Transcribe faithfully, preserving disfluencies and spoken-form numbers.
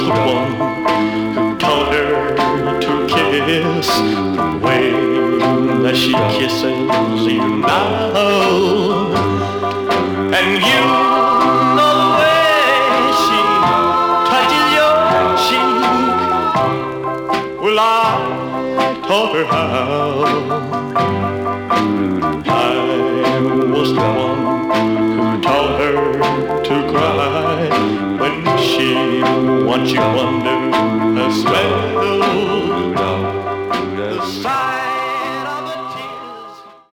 the one who taught her to kiss the way that she kisses you now. And you know the way she touches your cheek. Well, I taught her how. I was the one who taught her to cry when she watched you under a spell. The